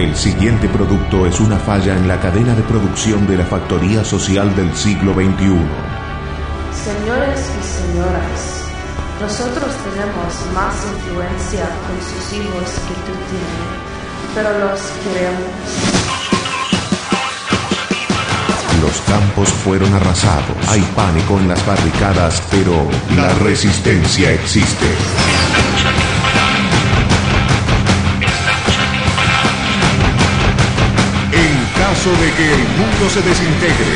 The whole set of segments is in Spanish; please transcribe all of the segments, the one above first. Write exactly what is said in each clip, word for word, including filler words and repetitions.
El siguiente producto es una falla en la cadena de producción de la factoría social del siglo veintiuno. Señores y señoras, nosotros tenemos más influencia con sus hijos que tú tienes, pero los queremos. Los campos fueron arrasados. Hay pánico en las barricadas, pero la resistencia existe. En caso de que el mundo se desintegre,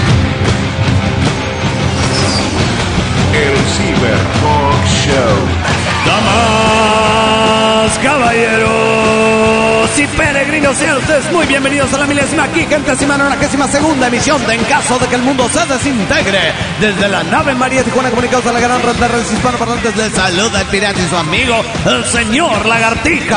el Cyber Talk Show. Damas, caballeros y peregrinos, sean ustedes muy bienvenidos a la milésima quincuagésima nonagésima segunda emisión de En Caso de que el Mundo se Desintegre. Desde la nave María Tijuana, comunicados a la gran red de redes hispanoparlantes, les saluda el pirata y su amigo, el señor Lagartija.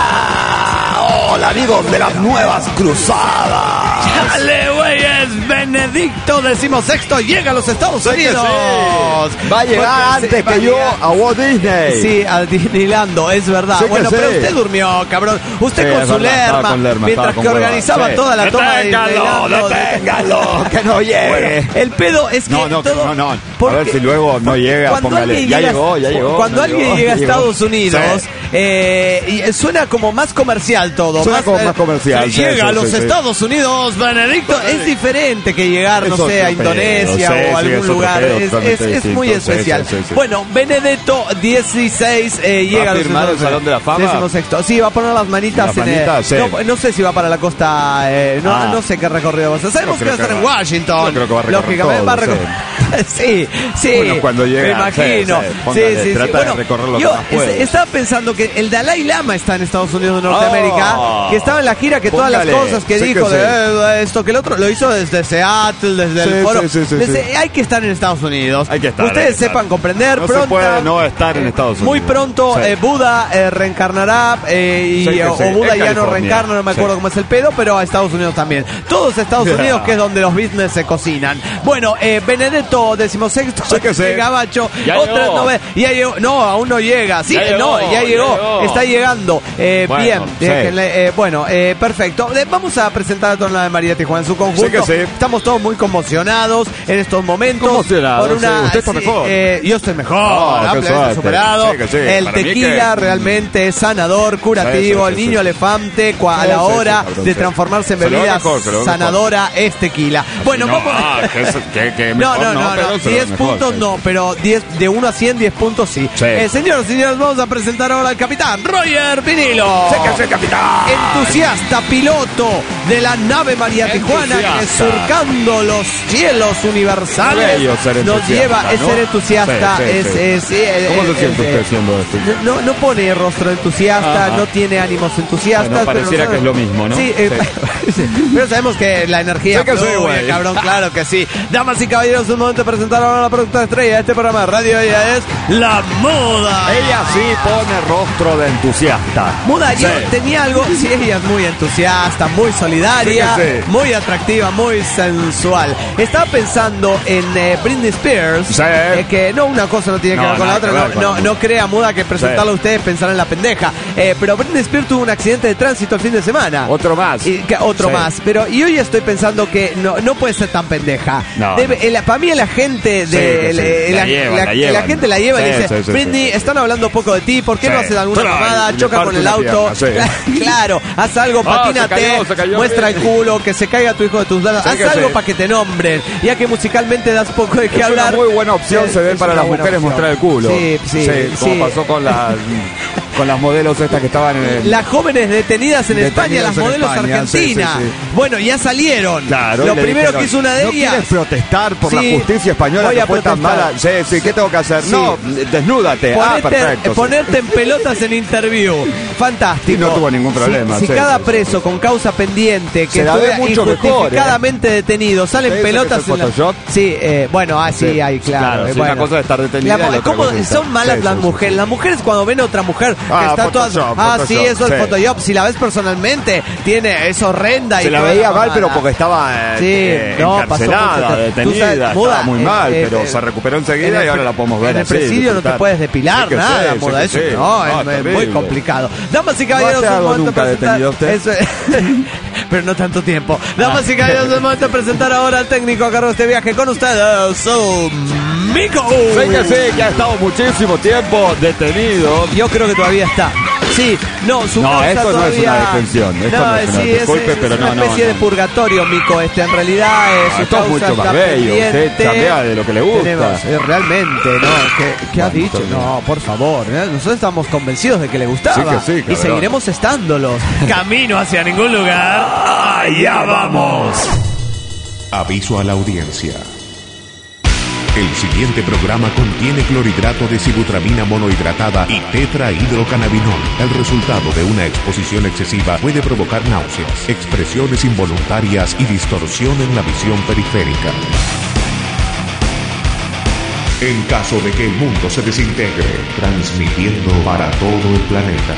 Ah, hola amigos de las nuevas cruzadas. ¡Chale, güeyes! Benedicto decimosexto llega a los Estados Sí que Unidos. sí. Va a llegar Porque antes sí, va que a yo llegar. a Walt Disney. Sí, a Disneylando, es verdad. Sí que Bueno, sí. pero usted durmió, cabrón. Usted Sí, con es su verdad, estaba lerma, con lerma, mientras estaba que con hueva. organizaba Sí. toda la toma de Deténgalo, Disneylando. deténgalo, que no llegue. Bueno, el pedo es que No, no, todo- no, no. A porque- ver si luego no llega, cuando póngale. alguien Ya llega- llegó, ya llegó. Cuando no alguien llegó, llega a ya llegó. Estados Unidos, Sí. eh, y suena como más comercial todo. Suena como eh, más comercial, sí, Llega sí, a los sí, sí. Estados Unidos, Benedicto. Es diferente que llegar, no Es sé, a otro pedo, Indonesia sí, o sí, algún es otro lugar. pedo Es, totalmente es- es muy distinto. Sí, especial. sí, sí, sí. Bueno, Benedetto dieciséis eh, llega a los firmar el Estados Salón de la Fama? decimosexto. Sí, va a poner las manitas Las en el- manitas, sí. no, no sé si va para la costa, eh, no, Ah. no sé qué recorrido va a hacer. Sabemos Yo que va a creo estar que en va- Washington. yo creo que va a recorrer Lógicamente todo, va a recorrer. Sí, sí. Bueno, cuando llega, me imagino. sí, sí, Sí, póngale, sí, sí. trata de Bueno, recorrer lo que yo más puede. es- estaba pensando que el Dalai Lama está en Estados Unidos de Norteamérica, Oh. que estaba en la gira, que todas las Póngale. cosas que Sí dijo que de sí. eh, esto que el otro lo hizo desde Seattle, desde Sí, el foro. sí, sí, sí, Desde- sí. Hay que estar en Estados Unidos. Hay que estar, Ustedes hay que estar. sepan comprender No pronto. se puede no estar en Estados Unidos. Muy pronto Sí. eh, Buda eh, reencarnará eh, y, Sí que o, sí, o Buda en ya no California. reencarna, no me acuerdo Sí. cómo es el pedo, pero a Estados Unidos también. Todos Estados Yeah. Unidos, que es donde los business se cocinan. Bueno, eh, Benedetto decimosexto, Sí que sí. Gabacho, Ya otra llegó. novedad. Ya llegó. No, aún no llega. Sí, Ya llegó, no, ya ya llegó. llegó. Está llegando. Eh, Bueno, bien, sí. déjenle, eh, bueno, eh, perfecto. Eh, vamos a presentar a toda la de María Tijuana en su conjunto. Sí que sí. Estamos todos muy conmocionados en estos momentos. Conmocionados, Por una, sí. Usted está mejor. eh, yo estoy mejor. Oh, qué ampliamente suerte. superado. Sí que sí. El Para mí tequila que- realmente es sanador, curativo. Sí, sí, el sí, niño sí. elefante, cua- a Sí, la sí, hora sí, cabrón, de sí. transformarse en Se lo hago bebida mejor, se lo hago mejor. sanadora es tequila. Bueno, no, vamos. ah, que, es- que, que No, mejor no, no, pero no. se lo diez mejor, puntos sí. no, pero diez, de uno a cien, diez puntos sí. Sí. Eh, señoras y señores, vamos a presentar ahora al capitán Roger Vinilo. Sí que sí, capitán. Entusiasta piloto de la nave María Tijuana, que Entusiasta. surcando los cielos universales Bello ser nos entusiasta, lleva, es ¿no? ser entusiasta, Sí, sí, es, sí. es- sí, eh, ¿Cómo eh, se siente eh, usted haciendo esto? no, no pone rostro entusiasta, Ajá. no tiene ánimos entusiastas. Bueno, pero pareciera que es lo mismo, ¿no? Sí, eh, sí. Pero sabemos que la energía Sí que sí, fluye, güey. cabrón, claro que sí. Damas y caballeros, es un momento de presentar ahora a la productora estrella de este programa de radio. Ella es La Muda. Ella sí pone rostro de entusiasta. Muda, yo Sí. tenía algo, sí, ella es muy entusiasta, muy solidaria, Sí que sí. muy atractiva, muy sensual. Estaba pensando en eh, Britney Spears, Sí. eh, que no, una cosa no tiene que No, ver con la nada otra, que no, ver con no, la- no crea, Muda, que presentarlo a ustedes pensar en la pendeja. Eh, pero Britney Spears tuvo un accidente de tránsito el fin de semana. Otro más. Y que- otro Sí. más. Pero y hoy estoy pensando que no, no puede ser tan pendeja. No, Debe- no. el- para mí la gente de Sí, que sí. el- La la, llevan, la- la llevan. la gente la lleva y Sí, dice, sí, sí, Britney, sí, sí. están hablando poco de ti, ¿por qué no Sí. haces alguna Ay, mamada? le Choca parte con el una auto. pierna, sí. Claro, haz algo, Ah, patínate, se cayó, se cayó, muestra sí. el culo, que se caiga tu hijo de tus brazos, Sí, haz que algo sí. para que te nombren, ya que musicalmente das poco de qué Es hablar. una muy buena opción, Es- se ve es para una las buena mujeres opción. mostrar el culo. Sí, sí, como sí. pasó con las con las modelos estas que estaban en el... Las jóvenes detenidas en Detenidas España, las en modelos España, argentinas. sí, sí, sí. Bueno, ya salieron. Claro, Lo y le primero dijeron, que hizo una de ¿no ellas. quieres protestar por Sí, la justicia española voy que a fue tan protestar. mala? Sí, sí, ¿qué tengo que hacer? Sí. No, desnúdate. Ah, Ponerte, perfecto. sí. ponerte en pelotas en interview. Fantástico. Y no tuvo ningún problema, Si, si sí, cada sí, sí. preso con causa pendiente que Se la ve estuviera mucho mejor, injustificadamente detenido salen ¿Usted dice pelotas que es el en la... Photoshop? Sí, eh, bueno, ah, sí, Sí, hay, claro. claro, eh, sí, bueno. una cosa es estar detenida La- y la otra ¿cómo cosa es estar- son malas sí, las sí, sí, mujeres? sí. Las mujeres cuando ven a otra mujer que Ah, está toda... Photoshop, Ah, Photoshop, sí, eso es sí. Photoshop. Si la ves personalmente, tiene, es horrenda. Se y la toda veía la mal, pero mamada. porque estaba eh, Sí, eh, no, pasó encarcelada, mucho. Tú detenida, sabes, Muda, estaba muy eh, mal, eh, pero eh, se recuperó En enseguida el y ahora pre- la podemos ver En el así, presidio no te disfrutar. puedes depilar Sí que nada, sí, sí Muda, que eso sí. no, No, es, es muy terrible. complicado. Damas y caballeros, No te es hago momento de nunca presentar... detenido usted. Eso es- pero no tanto tiempo. Damas y caballeros, es momento de presentar ahora al técnico a cargo de este viaje con ustedes, su Mico. Sé que sí, que ha estado muchísimo tiempo detenido. Yo creo que todavía está. Sí, no, su No, causa esto no es todavía... una detención, esto no es una- sí, disculpe, es, pero es no, una no, especie no. de purgatorio, Mico, este. En realidad, eh, Ah, su esto es causa mucho está más bello, usted pendiente. chambea de lo que le gusta. Tenemos, eh, realmente, ¿no? ¿Qué, qué ha Bueno, dicho? está bien. No, por favor, ¿eh? Nosotros estamos convencidos de que le gustaba. Sí que sí, y cabrón. seguiremos estándolos. Camino hacia ningún lugar. Allá vamos. Aviso a la audiencia. El siguiente programa contiene clorhidrato de sibutramina monohidratada y tetrahidrocannabinol. El resultado de una exposición excesiva puede provocar náuseas, expresiones involuntarias y distorsión en la visión periférica. En caso de que el mundo se desintegre, transmitiendo para todo el planeta.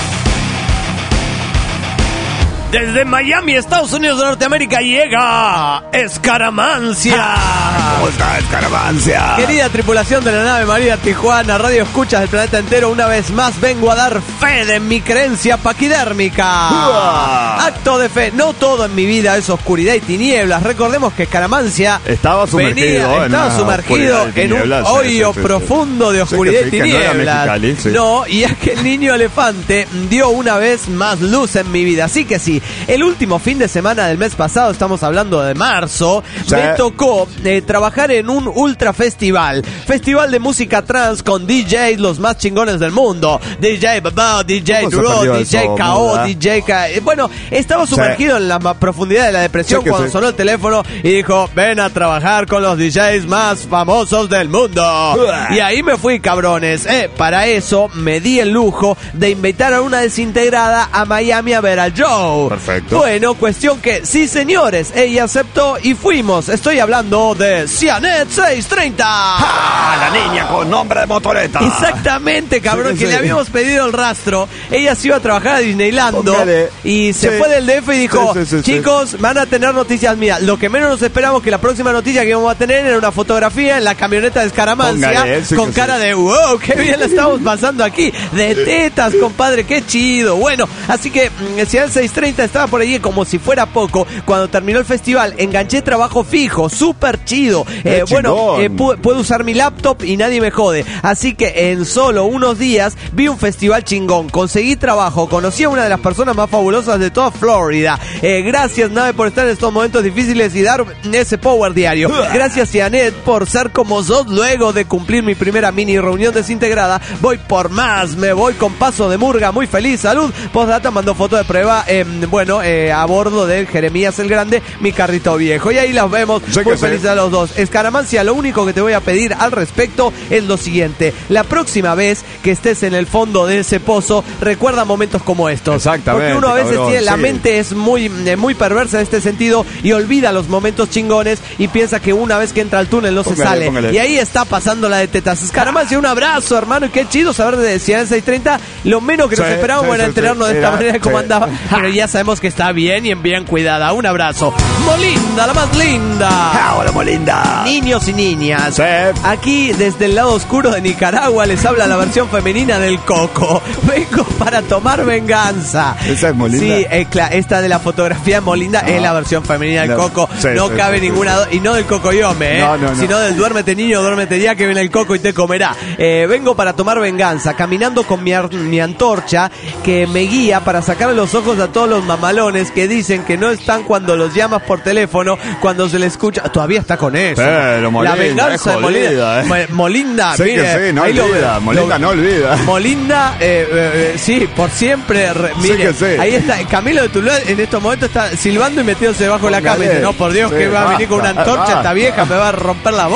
Desde Miami, Estados Unidos de Norteamérica, llega Escaramancia. ¿Cómo está Escaravancia? Querida tripulación de la nave María Tijuana, radio escuchas del planeta entero, una vez más vengo a dar fe de mi creencia paquidérmica. ¡Uah! Acto de fe, no todo en mi vida es oscuridad y tinieblas. Recordemos que Escaramancia Estaba sumergido venía, en estaba una sumergido oscuridad de en un tinieblas, sí, hoyo sí, sí, sí. profundo de Sí, oscuridad que sí, y que no era tinieblas. Mexicali, sí. No, y aquel niño elefante dio una vez más luz en mi vida. Así que sí, el último fin de semana del mes pasado, estamos hablando de marzo, Sí. me tocó eh, trabajar en un ultra festival. Festival de música trans con D Js los más chingones del mundo. D J Baba, D J ¿Cómo se Duro, perdió D J eso, K O, Muda? D J K... eh, Bueno, estaba sumergido en la ma- profundidad de la depresión Sí que cuando sí. sonó el teléfono y dijo, ven a trabajar con los D Js más famosos del mundo. Uah. Y ahí me fui, cabrones. Eh, para eso me di el lujo de invitar a una desintegrada a Miami a ver al Joe. Perfecto. Bueno, cuestión que, sí señores, ella aceptó y fuimos. Estoy hablando de Cianet seiscientos treinta. ¡Ah! La niña con nombre de motoreta. Exactamente, cabrón, Sí, que sí. le habíamos pedido el rastro. Ella se iba a trabajar a Disneyland Póngale. y se Sí. fue del D F y dijo, Sí, sí, sí, chicos, van a tener noticias mías. Lo que menos nos esperamos que la próxima noticia que íbamos a tener era una fotografía en la camioneta de Escaramancia Póngale, sí con que cara sí. de, wow, qué bien la estamos pasando aquí. De tetas, compadre, qué chido. Bueno, así que mm, Ciudad seiscientos treinta estaba por allí como si fuera poco. Cuando terminó el festival, enganché trabajo fijo, súper chido. Qué Eh, bueno, chingón. eh, pu- puedo usar mi laptop y nadie me jode. Así que en solo unos días vi un festival chingón, conseguí trabajo, conocí a una de las personas más fabulosas de toda Florida. Eh, gracias, Nave, por estar en estos momentos difíciles y dar ese power diario. Gracias, Cianet, por ser como sos luego de cumplir mi primera mini reunión desintegrada. Voy por más, me voy con paso de murga, muy feliz, salud. Postdata mandó foto de prueba, eh, bueno, eh, a bordo del Jeremías el Grande, mi carrito viejo. Y ahí las vemos, Sí que muy sí. felices a los dos. Escaramancia, lo único que te voy a pedir al respecto es lo siguiente. La próxima vez que estés en el fondo de ese pozo, recuerda momentos como estos. Exactamente, Porque uno a veces cabrón, tiene, la sí. mente es muy, eh, muy perversa en este sentido y olvida los momentos chingones y piensa que una vez que entra al túnel no se Póngale, sale. póngale. Y ahí está pasando la de tetas. Escaramancia, un abrazo, hermano, y qué chido saber de Ciudad seiscientos treinta. Lo menos que nos Sí, esperábamos sí, era sí, enterarnos sí. de esta Era- manera de cómo sí. andaba. Pero ya sabemos que está bien y en bien cuidada. Un abrazo. Molinda, la más linda. Ah, hola, Molinda. Niños y niñas, Sí. aquí desde el lado oscuro de Nicaragua les habla la versión femenina del Coco. Vengo para tomar venganza. ¿Esa es Molinda? Sí, eh, cla- esta de la fotografía Molinda es la versión femenina del La- Coco. sí, no sí, cabe sí, ninguna do- y no del Cocoyome, ¿eh? No, no, no. sino del duérmete niño, duérmete ya que viene el Coco y te comerá. Eh, vengo para tomar venganza, caminando con mi, ar- mi antorcha que me guía para sacarle los ojos a todos los mamalones que dicen que no están cuando los llamas por teléfono, cuando se le escucha. Todavía está con eso. Pero Molinda la venganza es de Molinda. jodida, ¿eh? Mo- Molinda, Sí mire, que sí, no ahí lo olvida, ve- Molinda lo- no olvida. Molinda, eh, eh, eh, sí, por siempre. re- Sí mire, que sí. ahí está. Camilo de Tuluá en estos momentos está silbando y metiéndose debajo de la cama. Y dice, no, por Dios, Sí, que va a venir con una basta, antorcha esta basta. vieja, me va a romper la bola.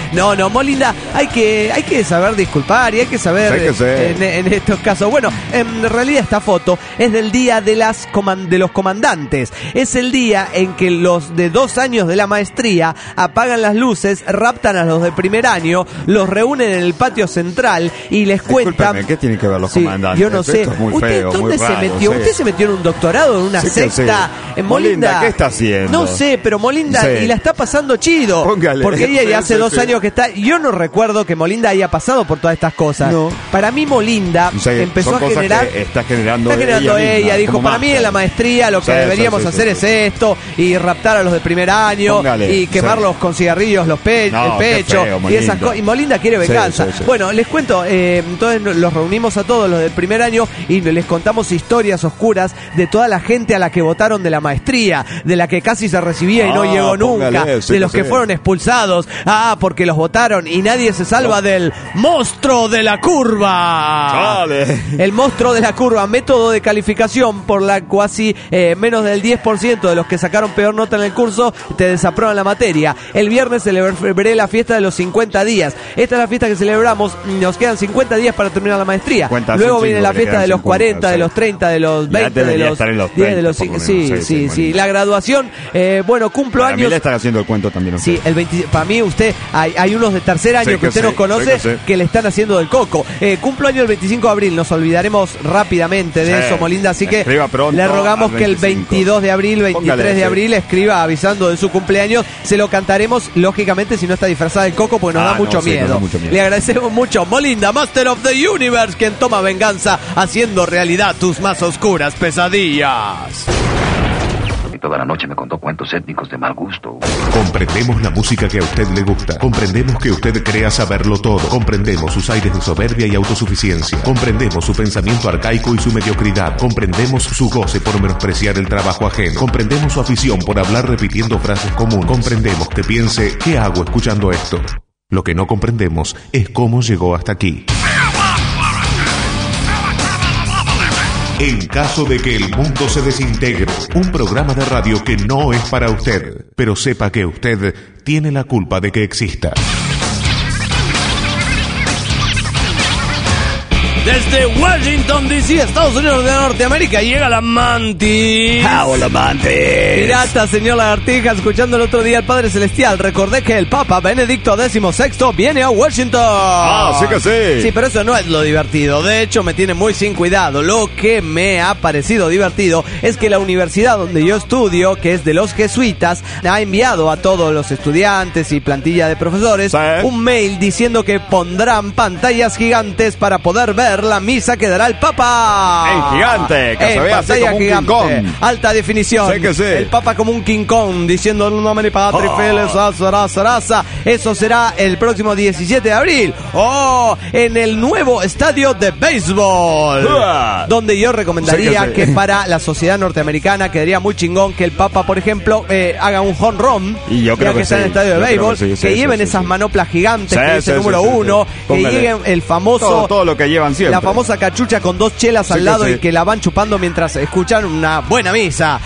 No, no, Molinda, hay que, hay que saber disculpar y hay que saber Sí que sí. en, en estos casos. Bueno, en realidad esta foto es del día de, las coman- de los comandantes. Es el día en que los de dos años de la maestría apagan las luces, raptan a los de primer año, los reúnen en el patio central y les cuentan... Discúlpeme, ¿qué tienen que ver los Sí, comandantes? yo no sé. Esto es muy ¿Usted feo, dónde muy se raro, metió? sí. ¿Usted se metió en un doctorado, en una Sí que secta? sí. En Molinda, Molinda, ¿qué está haciendo? No sé, pero Molinda Sí. y la está pasando chido. Póngale. Porque ella ya Sí, hace sí, dos sí. años que está. Yo no recuerdo que Molinda haya pasado por todas estas cosas. No. Para mí Molinda O sea, empezó son a cosas generar. que está generando Está generando ella ella, misma, dijo, como para mí máster. en la maestría lo que Sí, sí, deberíamos sí, hacer sí, es sí. esto y raptar a los de primer año Póngale, y quemarlos sí. con cigarrillos los pe- No, el qué pecho feo, muy y esas lindo. cosas. Y Molinda quiere Sí, venganza. sí, sí. Bueno, les cuento, eh, entonces los reunimos a todos los del primer año y les contamos historias oscuras de toda la gente a la que votaron de la maestría, de la que casi se recibía y no Ah, llegó nunca, póngale, sí, de los que sí. fueron expulsados, ah, porque los votaron y nadie se salva del monstruo de la curva. Dale. El monstruo de la curva, método de calificación por la cuasi eh, menos del diez por ciento de los que sacaron peor nota en el curso te desaprueban la materia. El viernes celebré la fiesta de los cincuenta días. Esta es la fiesta que celebramos. Nos quedan cincuenta días para terminar la maestría. cincuenta, Luego son viene cinco, la que fiesta quedan de los cincuenta, cuarenta, de sí. los treinta, de los Ya veinte, de debería los estar en los diez, de treinta, los por lo menos. sí, Sí, sí, sí, sí, Molinda. La graduación, eh, bueno, cumplo Para mí años. le están haciendo el cuento también. a usted. Sí, el veinte, para mí usted, hay, hay unos de tercer año Sí que, que usted sí, nos conoce sí que sí. que le están haciendo del coco. Eh, cumplo año el veinticinco de abril, nos olvidaremos rápidamente de Sí. eso, Molinda, así que Escriba pronto le rogamos al que el veinticinco. veintidós de abril, veintitrés Póngale, de sí. abril escriba avisando de su cumpleaños. Se lo cantaremos, lógicamente, si no está disfrazada del coco, porque nos Ah, da mucho, no, sí, nos miedo. da mucho miedo. Le agradecemos mucho, Molinda, Master of the Universe, quien toma venganza haciendo realidad tus más oscuras pesadillas. Y toda la noche me contó cuentos étnicos de mal gusto. Comprendemos la música que a usted le gusta. Comprendemos que usted crea saberlo todo. Comprendemos sus aires de soberbia y autosuficiencia. Comprendemos su pensamiento arcaico y su mediocridad. Comprendemos su goce por menospreciar el trabajo ajeno. Comprendemos su afición por hablar repitiendo frases comunes. Comprendemos que piense, ¿qué hago escuchando esto? Lo que no comprendemos es cómo llegó hasta aquí. En caso de que el mundo se desintegre, un programa de radio que no es para usted, pero sepa que usted tiene la culpa de que exista. Desde Washington, D C, Estados Unidos de Norteamérica, llega la Mantis. ¡Hola, Mantis! Pirata, señor Lagartija, escuchando el otro día al Padre Celestial, recordé que el Papa Benedicto dieciséis viene a Washington. Ah, sí que sí. Sí, pero eso no es lo divertido. De hecho, me tiene muy sin cuidado. Lo que me ha parecido divertido es que la universidad donde yo estudio, que es de los jesuitas, ha enviado a todos los estudiantes y plantilla de profesores Sí. un mail diciendo que pondrán pantallas gigantes para poder ver la misa que dará el Papa. En gigante, que se En vea así pantalla como un gigante, King Kong. alta definición. Sí que sí. El Papa como un King Kong diciendo el nombre Patri Oh. Feles, Zaraza, Zaraza. Eso será el próximo diecisiete de abril. Oh, en el nuevo estadio de béisbol. Uah. Donde yo recomendaría Sí que que, sí. para la sociedad norteamericana quedaría muy chingón que el Papa, por ejemplo, eh, haga un home run. Y yo creo ya que, que está en el sí. estadio de Yo creo béisbol. que sí, Que, sí, sí, lleven sí, esas sí. manoplas gigantes Sí, que dice sí, número sí, sí, uno. sí. Que Póngale. lleguen el famoso. Todo, todo lo que llevan siempre. La famosa cachucha con dos chelas al Sí que lado sí. y que la van chupando mientras escuchan una buena misa.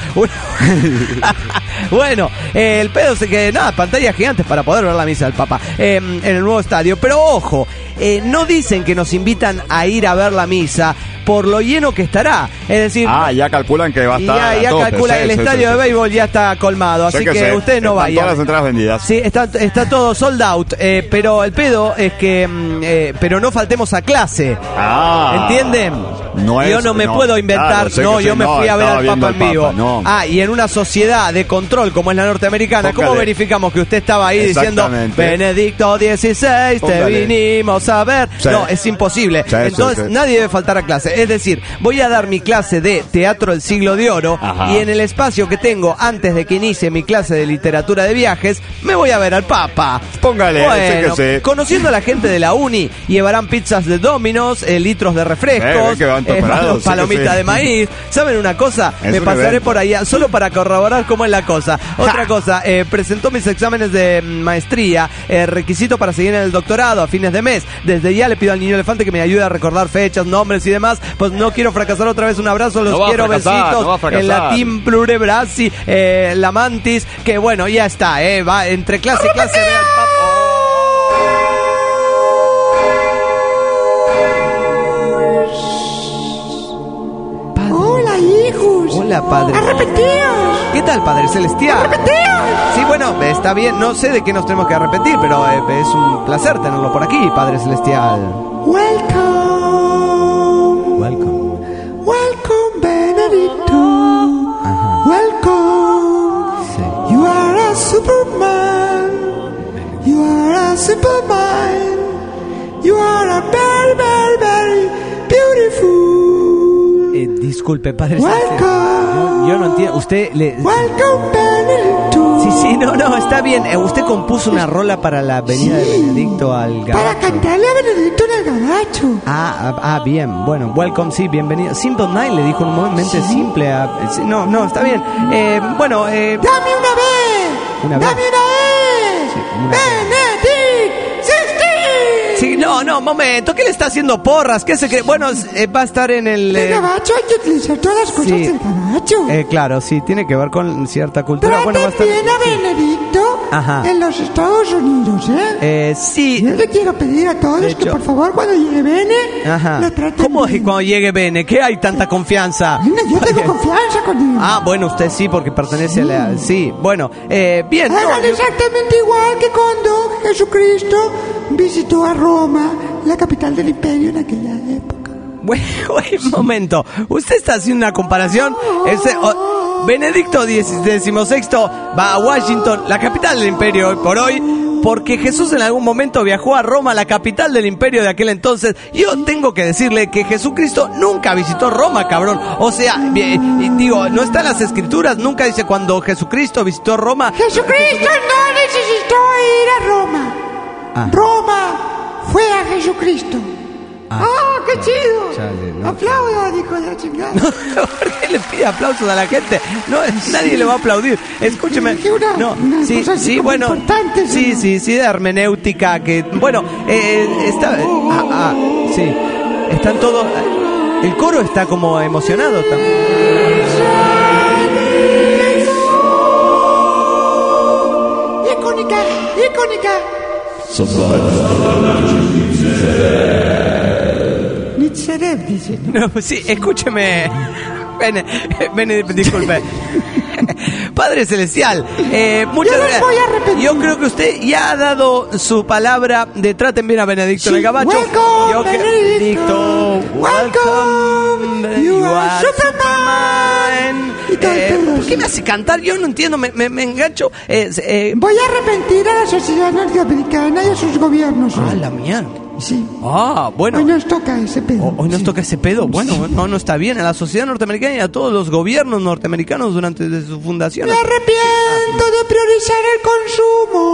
Bueno, eh, el pedo es que nada, pantallas gigantes para poder ver la misa del Papa eh, en el nuevo estadio. Pero ojo, eh, no dicen que nos invitan a ir a ver la misa por lo lleno que estará. Es decir, Ah, ya calculan que va a y estar. ya, a ya tope. calcula, Sí, el sí, estadio sí, de sí. béisbol ya está colmado, así Sí que, sí. ustedes no Están vayan. todas las entradas vendidas. Sí, está, está todo sold out, eh, pero el pedo es que, mm, eh, pero no faltemos a clase. Ah. ¿Entienden? No yo es- no me no, puedo inventar, claro, sé no, que yo sí, me no, fui a ver estaba al viendo Papa en al vivo. Papa, no. Ah, y en una sociedad de control como es la norteamericana, ¿cómo Póngale. verificamos que usted estaba ahí diciendo Exactamente. Benedicto dieciséis, te Póngale. vinimos a ver? Sí. No, es imposible. Sí, sí, Entonces sí. nadie debe faltar a clase. Es decir, voy a dar mi clase de teatro del siglo de oro. Ajá. Y en el espacio que tengo antes de que inicie mi clase de literatura de viajes, me voy a ver al Papa. Póngale, Bueno, sí que sí. conociendo a la gente de la uni, llevarán pizzas de Domino's, eh, litros de refrescos, Eh, ve que van preparados, sí que palomitas sí. de maíz. ¿Saben una cosa? Es me un pasaré evento. por allá solo para corroborar cómo es la cosa. Otra cosa, eh, presentó mis exámenes de mm, maestría, eh, requisito para seguir en el doctorado a fines de mes. Desde ya le pido al niño elefante que me ayude a recordar fechas, nombres y demás. Pues no quiero fracasar otra vez. Un abrazo, los No va a quiero, fracasar, besitos. no va a fracasar. En la Team Pluribrasi, eh, la Mantis, que bueno, ya está, eh, va entre clase y clase. Ve al Papa. Hola, Padre. ¡Arrepentidos! ¿Qué tal, Padre Celestial? ¡Arrepentidos! Sí, bueno, está bien. No sé de qué nos tenemos que arrepentir, pero eh, es un placer tenerlo por aquí, Padre Celestial. Welcome. Welcome. Welcome, Benedicto. Ajá. Welcome. Sí. You are a Superman. You are a Superman. You are a very, very, very beautiful. Eh, disculpe, Padre Welcome. Celestial. Yo, yo no entiendo. Usted le... Welcome, Benedicto. Sí, sí, no, no, está bien. Eh, usted compuso una rola para la venida Sí, de Benedicto al para Gabacho. cantarle a Benedicto en el Gabacho. Ah, ah, ah, bien, bueno, welcome, sí, bienvenido. Simple Night le dijo en un momento ¿Sí? simple a... sí, no, no, está bien. Eh, bueno, eh... ¡Dame una vez! Una vez. ¡Dame una vez! Sí, una vez. ¡Benedict! ¡Sixteen! Sí, no, no, momento, ¿qué le está haciendo porras? ¿Qué se cree? Bueno, eh, va a estar en el... El eh, Gabacho hay que utilizar todas las cosas sí. del Gabacho. eh, claro, sí, tiene que ver con cierta cultura. Traten Bueno, va a estar... bien a sí. Benedicto Ajá. en los Estados Unidos, ¿eh? Eh, sí. Yo le quiero pedir a todos De que hecho- por favor cuando llegue Bene Ajá. lo traten ¿Cómo es bien. cuando llegue Bene? ¿Qué hay tanta confianza? Ay, no, yo tengo confianza con él. Ah, bueno, usted sí, porque pertenece a la... Sí, bueno, eh, bien. no, Hagan yo- exactamente igual que cuando Jesucristo visitó a Roma, la capital del imperio en aquella época. Bueno, un momento. ¿Usted está haciendo una comparación? Ese, oh, Benedicto decimosexto va a Washington, la capital del imperio hoy por hoy, porque Jesús en algún momento viajó a Roma, la capital del imperio de aquel entonces. Yo tengo que decirle que Jesucristo nunca visitó Roma, cabrón. O sea, bien, digo, no está en las escrituras, nunca dice cuando Jesucristo visitó Roma. Jesucristo no necesitó ir a Roma. Ah. Roma fue a Jesucristo. Ah. ¡Ah, qué chido! Chale, no. Aplauda, hijo de la chingada. ¿Por qué le pide aplausos a la gente? No, nadie le va a aplaudir. Escúcheme. Dije una- No, unas sí, cosas así sí, como bueno. importantes, Sí, ¿no? sí, sí, de hermenéutica que, bueno, eh, está, ah, ah, sí, están todos. El coro está como emocionado también. Icónica, icónica. Nitzereb, dice. No, pues sí, escúcheme. Ven, ven, disculpe. Padre Celestial, eh, muchas Yo no gracias. voy a repetir. Yo creo que usted ya ha dado su palabra de traten bien a Benedicto en el Sí, Gabacho. welcome, Yo que- Benedicto. Welcome, You are Superman. Y todo el Eh, pedo, ¿Por qué sí. me hace cantar? Yo no entiendo, me, me, me engancho. Eh, eh, Voy a arrepentir a la sociedad norteamericana y a sus gobiernos. ah, la mierda. Sí. Ah, bueno. Hoy nos toca ese pedo. O- Hoy nos Sí. toca ese pedo. Bueno, no, no está bien. A la sociedad norteamericana y a todos los gobiernos norteamericanos durante de su fundación. Me arrepiento de priorizar el consumo.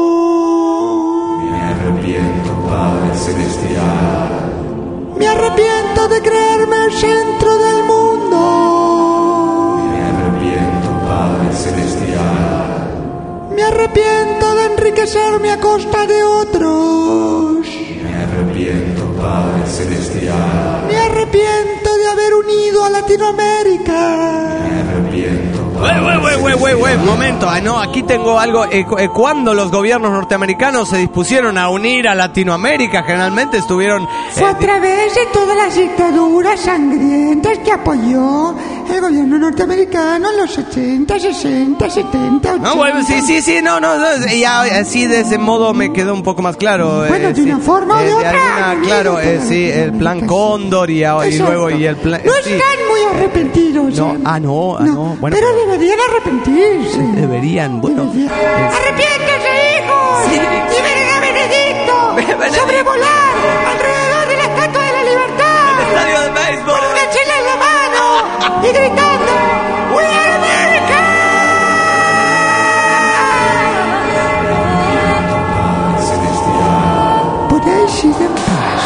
Me arrepiento, Padre Celestial. Me arrepiento de creerme el centro del mundo. Me arrepiento, Padre Celestial. Me arrepiento de enriquecerme a costa de otros. Me arrepiento, Padre Celestial. Me arrepiento de haber unido a Latinoamérica. Me arrepiento, Güey, güey, güey, güey, güey, güey, momento. Ah, no, aquí tengo algo. Eh, cu- eh, cuando los gobiernos norteamericanos se dispusieron a unir a Latinoamérica, generalmente estuvieron. Fue eh, a través de todas las dictaduras sangrientas que apoyó el gobierno norteamericano en los ochenta, sesenta, setenta, ochenta. No, bueno, sí, sí, sí, no, no, no, ya así de ese modo me quedó un poco más claro. eh, Bueno, de sí. una forma o de otra, alguna- claro, eh, sí, el plan Latinoamérica, sí. Cóndor y, a- y Exacto. luego y el plan. No sí. están muy arrepentidos. No, ¿eh? ah, no, ah, no, bueno, pero pero- deberían arrepentirse. Deberían, bueno. Deberían. eh, ¡Arrepiéntese, hijos! Sí. ¡Y ven a Benedicto! Benedicto. ¡Sobrevolar alrededor de la Estatua de la Libertad! estadio de béisbol. ¡Con una chela en la mano! ¡Y gritando! ¡We are America! Padre Celestial. Podéis ir en paz.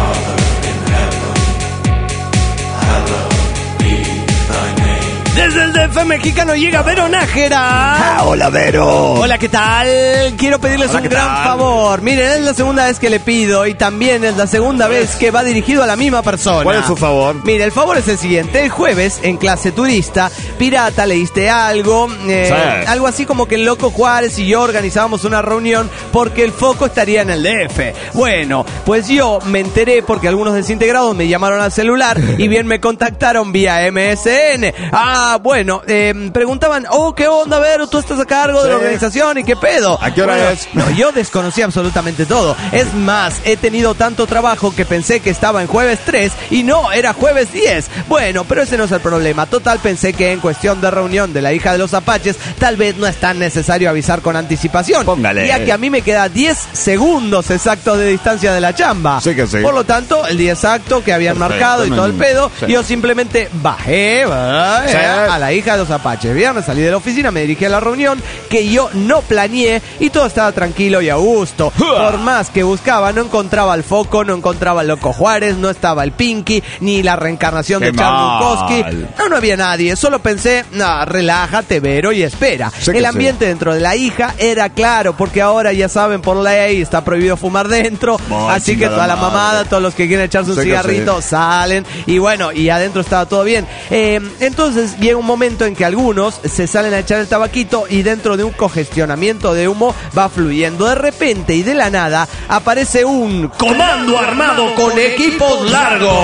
Desde el el D F mexicano llega Vero Nájera. Ah, hola, Vero. Hola, ¿qué tal? Quiero pedirles Hola, un ¿qué gran tal? favor. Miren, es la segunda vez que le pido y también es la segunda vez que va dirigido a la misma persona. ¿Cuál es su favor? Mire, el favor es el siguiente. El jueves, en clase turista, Pirata, leíste algo, eh, Sí. algo así como que el Loco Juárez y yo organizábamos una reunión porque el foco estaría en el D F. Bueno, pues yo me enteré porque algunos desintegrados me llamaron al celular y bien me contactaron vía M S N. Ah, bueno, eh, preguntaban, oh, ¿qué onda, Vero? Tú estás a cargo de Sí. la organización y qué pedo. ¿A qué hora Bueno, es? No, yo desconocí absolutamente todo. Es más, he tenido tanto trabajo que pensé que estaba en jueves tres y no, era jueves diez. Bueno, pero ese no es el problema. Total, pensé que en cuestión de reunión de la hija de los Apaches, tal vez no es tan necesario avisar con anticipación. Póngale. Ya que a mí me queda diez segundos exactos de distancia de la chamba. Sí que sí. Por lo tanto, el día exacto que habían Perfecto, marcado y no todo hay el ningún- pedo, sí. yo simplemente bajé, bajé Sí. a la hija de los Apaches. Viernes salí de la oficina, me dirigí a la reunión que yo no planeé y todo estaba tranquilo y a gusto. Por más que buscaba, no encontraba el foco, no encontraba el Loco Juárez, no estaba el Pinky, ni la reencarnación Qué de Charles Bukowski. mal. No, no había nadie. Solo pensé, no, relájate, Vero, y espera. Sí que el sí. ambiente dentro de la hija era claro, porque ahora ya saben, por ley está prohibido fumar dentro. Oh, así que chingada toda la madre. mamada, todos los que quieren echarse un Sí que cigarrito, sí. salen. Y bueno, y adentro estaba todo bien. Eh, entonces llega un momento en que algunos se salen a echar el tabaquito y dentro de un congestionamiento de humo va fluyendo. De repente y de la nada aparece un comando armado con equipos largos.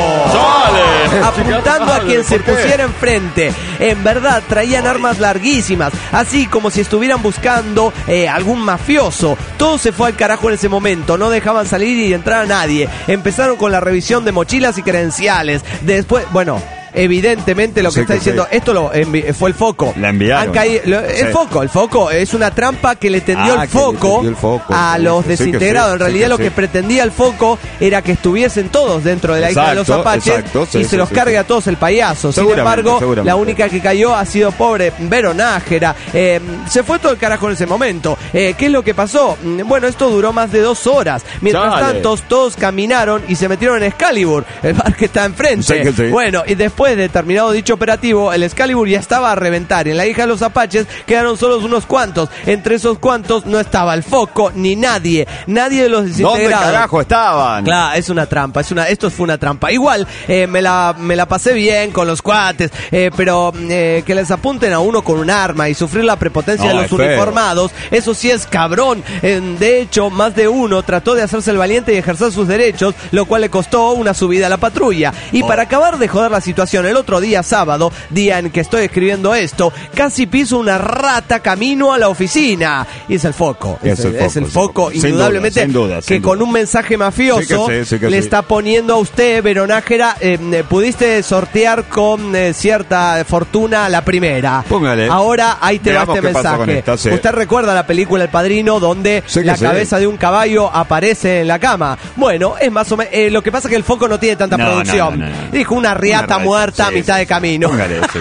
¡Sale! Apuntando a quien se ¿Por qué? pusiera enfrente. En verdad, traían armas larguísimas, así como si estuvieran buscando eh, algún mafioso. Todo se fue al carajo en ese momento, no dejaban salir y entrar a nadie. Empezaron con la revisión de mochilas y credenciales. Después, bueno... Evidentemente lo que Sí está que diciendo, sí. esto lo envi- fue el foco. La enviaron. Han caído- lo- el Sí. foco, el foco es una trampa que le tendió Ah, el que le foco, tendió el foco, a sí. los Sí que sí, desintegrados. En sí realidad que lo sí. que pretendía el foco era que estuviesen todos dentro de la isla de los Exacto, Apaches exacto, sí, y sí, se los sí, cargue sí. a todos el payaso. Sin Seguramente, embargo, seguramente. la única que cayó ha sido pobre Vero Nájera. Eh, se fue todo el carajo en ese momento. Eh, ¿Qué es lo que pasó? Mm, Bueno, esto duró más de dos horas. Mientras Dale. tanto, todos caminaron y se metieron en Excalibur, el bar que está enfrente. Sí que sí. Bueno, y después de terminado dicho operativo, el Excalibur ya estaba a reventar. Y en la hija de los Apaches quedaron solos unos cuantos. Entre esos cuantos no estaba el foco ni nadie. Nadie de los ¿Dónde desintegrados. carajo estaban? Claro, es una trampa, es una, esto fue una trampa. Igual, eh, me, la, me la pasé bien con los cuates, eh, pero eh, que les apunten a uno con un arma y sufrir la prepotencia No, de los es feo. uniformados, eso sí es cabrón. Eh, de hecho, más de uno trató de hacerse el valiente y ejercer sus derechos, lo cual le costó una subida a la patrulla. Y para acabar de joder la situación, el otro día sábado, día en que estoy escribiendo esto, casi piso una rata camino a la oficina. Y es el foco, es, Es el el, es foco, el es el foco, foco. Sin indudablemente, duda, sin duda, que sin con duda. un mensaje mafioso Sí que sí, sí que le sí. está poniendo a usted, Vero Nájera, eh, eh, pudiste sortear con eh, cierta fortuna la primera. Póngale. Ahora ahí te Veamos va este qué pasó con mensaje. esta, sí. Usted recuerda la película El Padrino donde Sí que la sí. cabeza de un caballo aparece en la cama. Bueno, es más o menos. Eh, lo que pasa es que el foco no tiene tanta No, producción. no, no, no, no. Dijo una riata Una rata, muerta a sí, mitad sí, de sí. camino. Póngale, sí.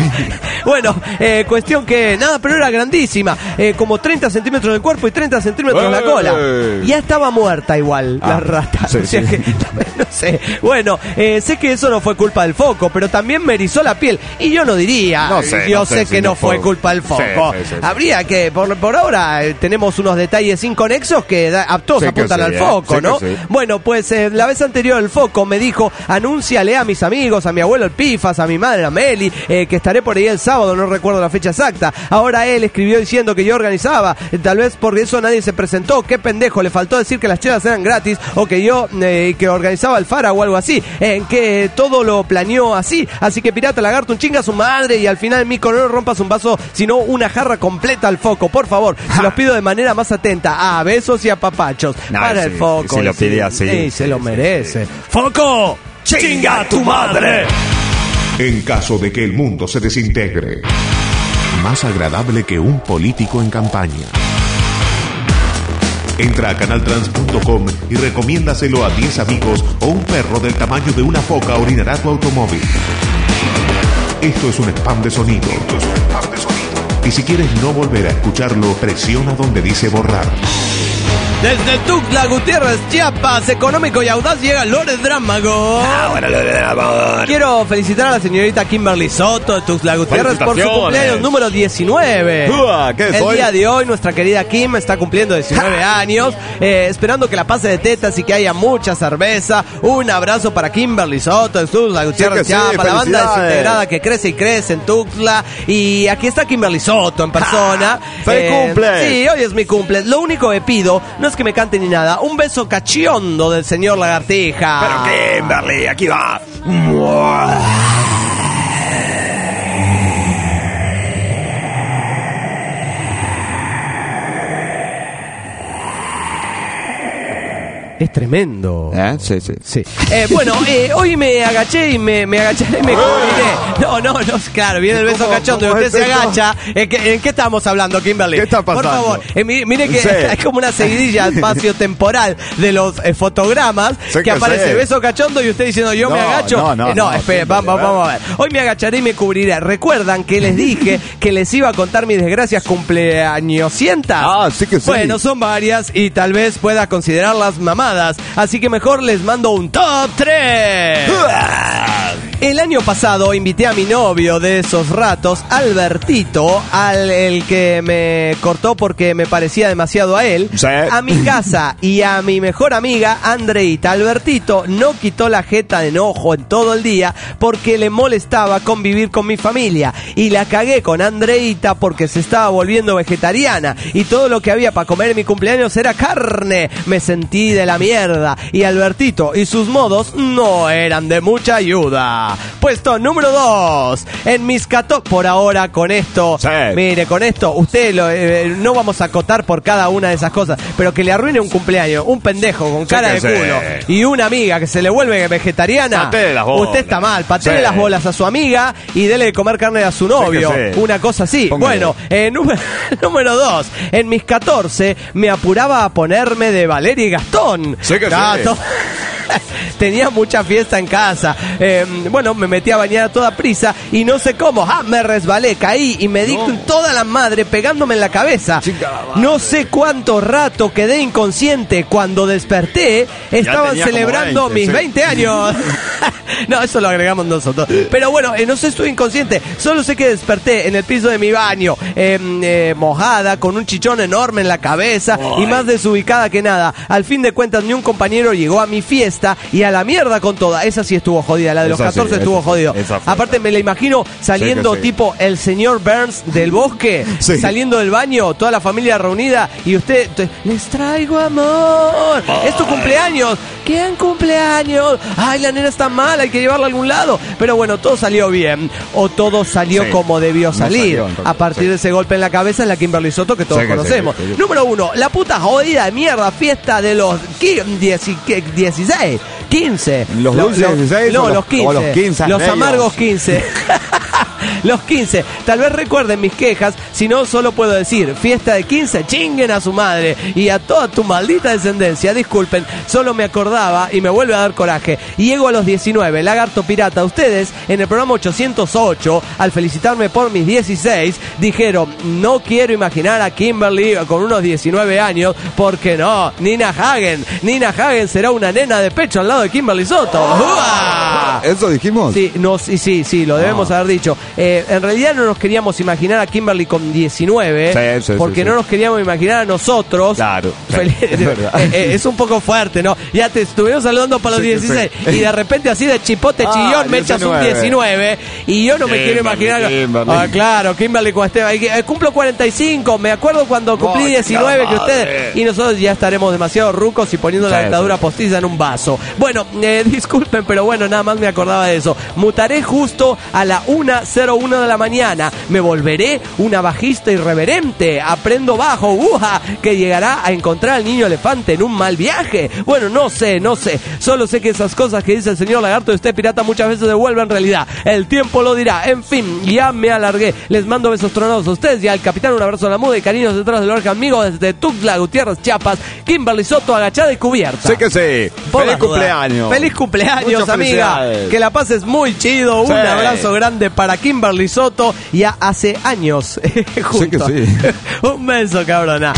Bueno, eh, cuestión que nada, pero era grandísima. Eh, como treinta centímetros del cuerpo y treinta centímetros de la cola. ¡Eh! Ya estaba muerta igual la Ah, rata. sí, O sea sí. que, no sé. Bueno, eh, sé que eso no fue culpa del foco, pero también me erizó la piel. Y yo no diría, No sé, yo no sé sé que si no no fue fue- culpa del foco. Sí, sí, sí, sí. Habría que, por, por ahora, eh, tenemos unos detalles inconexos que da- a todos Sí que apuntan sí, al eh. foco, Sí que ¿no? sí. Bueno, pues eh, la vez anterior el foco me dijo, anúnciale a mis amigos, a mi abuelo el Pifas, a mi madre a Meli, eh, que estaré por ahí el sábado, no recuerdo la fecha exacta. Ahora él escribió diciendo que yo organizaba, eh, tal vez por eso nadie se presentó. Qué pendejo, le faltó decir que las chelas eran gratis o que yo eh, que organizaba el Fara o algo así, en que todo lo planeó así. Así que Pirata Lagarto, un chinga a su madre y al final, Mico, no le rompas un vaso, sino una jarra completa al foco, por favor. Se los pido de manera más atenta. A besos y a papachos. No, Para sí, el foco. si lo sí, pide así, sí, se sí, lo sí, merece. sí. ¡Foco! ¡Chinga a tu madre! En caso de que el mundo se desintegre, más agradable que un político en campaña. Entra a canaltrans punto com y recomiéndaselo a diez amigos o un perro del tamaño de una foca orinará tu automóvil. Esto es un spam de sonido. Esto es un spam de sonido. Y si quieres no volver a escucharlo, presiona donde dice borrar. Desde Tuxtla Gutiérrez, Chiapas, económico y audaz, llega Lore Drámago. Ah, bueno, Lore Drámago. Quiero felicitar a la señorita Kimberly Soto de Tuxtla Gutiérrez por su cumpleaños número diecinueve. Uh, ¿qué El soy? día de hoy nuestra querida Kim está cumpliendo diecinueve años, eh, esperando que la pase de tetas y que haya mucha cerveza. Un abrazo para Kimberly Soto de Tuxtla Gutiérrez, Sí que sí, Chiapas, la banda felicidades. desintegrada que crece y crece en Tuxtla. Y aquí está Kimberly Soto en persona. ¡Feliz cumple! Sí, hoy es mi cumple. Lo único que pido no es que me cante ni nada. Un beso cachiondo del señor Lagartija. Pero Kimberly, aquí va. Es tremendo. ¿Eh? Sí, sí. Sí. Eh, bueno, eh, hoy me agaché y me, me agacharé y me cubriré. No, no, no, claro, viene el beso ¿Cómo- cachondo y cómo usted es se esto? agacha. ¿En qué, en qué estamos hablando, Kimberly? ¿Qué está Por pasando? favor, eh, mire, mire que Sí. hay como una seguidilla espacio-temporal de los eh, fotogramas Sí que, que aparece sí. beso cachondo y usted diciendo yo me No, agacho. no, no, Eh, no, no, espere, Kimberly, vamos, vamos a ver. Hoy me agacharé y me cubriré. ¿Recuerdan que les dije que les iba a contar mis desgracias cumpleañosientas? Ah, sí que sí. Bueno, son varias y tal vez pueda considerarlas mamadas. Así que mejor les mando un top tres. El año pasado invité a mi novio de esos ratos, Albertito, al el que me cortó porque me parecía demasiado a él, Sí. a mi casa y a mi mejor amiga, Andreita. Albertito no quitó la jeta de enojo en todo el día porque le molestaba convivir con mi familia. Y la cagué con Andreita porque se estaba volviendo vegetariana y todo lo que había para comer en mi cumpleaños era carne. Me sentí de la mierda y Albertito y sus modos no eran de mucha ayuda. Puesto número dos. En mis catorce... Por ahora con esto... Sí. Mire, con esto, usted lo, eh, no vamos a acotar por cada una de esas cosas, pero que le arruine un cumpleaños, un pendejo con cara de que culo sí. y una amiga que se le vuelve vegetariana, Patele las bolas. usted está mal. Patele Sí. las bolas a su amiga y dele de comer carne a su novio. Sí que sí. Una cosa así. Póngale. Bueno, eh, número, número dos. En mis catorce me apuraba a ponerme de Valeria y Gastón. Sí que sí. Gato. Tenía mucha fiesta en casa. Eh, bueno, me metí a bañar a toda prisa y no sé cómo. ¡Ah! Me resbalé, caí y me di con toda la madre pegándome en la cabeza. No sé cuánto rato quedé inconsciente. Cuando desperté, estaban tenía como celebrando veinte, mis sí. veinte años. No, eso lo agregamos nosotros. Pero bueno, eh, no sé, estuve inconsciente. Solo sé que desperté en el piso de mi baño, eh, eh, mojada, con un chichón enorme en la cabeza y más desubicada que nada. Al fin de cuentas, ni un compañero llegó a mi fiesta y a la mierda con toda. Esa sí estuvo jodida, la de los Esa sí, catorce estuvo esa sí, jodido. esa fue. Aparte, me la imagino saliendo Sí que sí. tipo el señor Burns del bosque, Sí. saliendo del baño, toda la familia reunida y usted, te- les traigo amor. Es tu cumpleaños. ¿Quién cumpleaños? Ay, la nena está mal, hay que llevarla a algún lado. Pero bueno, todo salió bien. O todo salió Sí. como debió No salir. salió, entonces, a partir sí. de ese golpe en la cabeza es la Kimberly Soto que todos Sí que sí, conocemos. sí, sí. Número uno, la puta jodida de mierda fiesta de los qui- dieci- ¿qué? dieciséis, quince. ¿Los Lo- dulces lo- dieciséis No, o los- los quince. o los quince Los de ellos? amargos quince. Los quince. Tal vez recuerden mis quejas, si no solo puedo decir, fiesta de quince, chinguen a su madre y a toda tu maldita descendencia. Disculpen, solo me acordaba y me vuelve a dar coraje. Y llego a los diecinueve, Lagarto Pirata. Ustedes, en el programa ochocientos ocho, al felicitarme por mis dieciséis, dijeron, no quiero imaginar a Kimberly con unos diecinueve años, porque no, Nina Hagen. Nina Hagen será una nena de pecho al lado de Kimberly Soto. ¡Uah! ¿Eso dijimos? Sí, no, sí, sí, sí, lo debemos haber dicho. Eh, en realidad no nos queríamos imaginar a Kimberly con diecinueve, Sí, sí, porque sí, no sí. nos queríamos imaginar a nosotros. Claro, sí, Fel- es verdad. Eh, eh, es un poco fuerte, ¿no? Ya te estuvimos saludando para los Sí, sí, dieciséis sí. y de repente así de chipote Ah, chillón me echas un diecinueve. diecinueve y yo no me quiero Kimberly, imaginar. Kimberly. Ah, claro, Kimberly con Esteban. Y que, eh, cumplo cuarenta y cinco, me acuerdo cuando cumplí Ay, diecinueve la que madre. ustedes y nosotros ya estaremos demasiado rucos y poniendo la Sí, dentadura sí. postiza en un vaso. Bueno, eh, disculpen, pero bueno, nada más me acordaba de eso. Mutaré justo a la una cero uno de la mañana. Me volveré una bajista irreverente. Aprendo bajo, uja, que llegará a encontrar al niño elefante en un mal viaje. Bueno, no sé, no sé. Solo sé que esas cosas que dice el señor Lagarto de usted pirata muchas veces se devuelven realidad. El tiempo lo dirá. En fin, ya me alargué. Les mando besos tronados a ustedes y al capitán un abrazo a la muda y cariños detrás del orca amigo desde Tuxtla Gutiérrez, Chiapas. Kimberly Soto agachada y cubierta. Sí que sí. Por Feliz las dudas. cumpleaños. Feliz cumpleaños, Muchas amiga. felicidades. Que la pases muy chido. Un Sí. abrazo grande para Kimberly Soto. Ya hace años juntos. Sí que sí. Un beso, cabrona.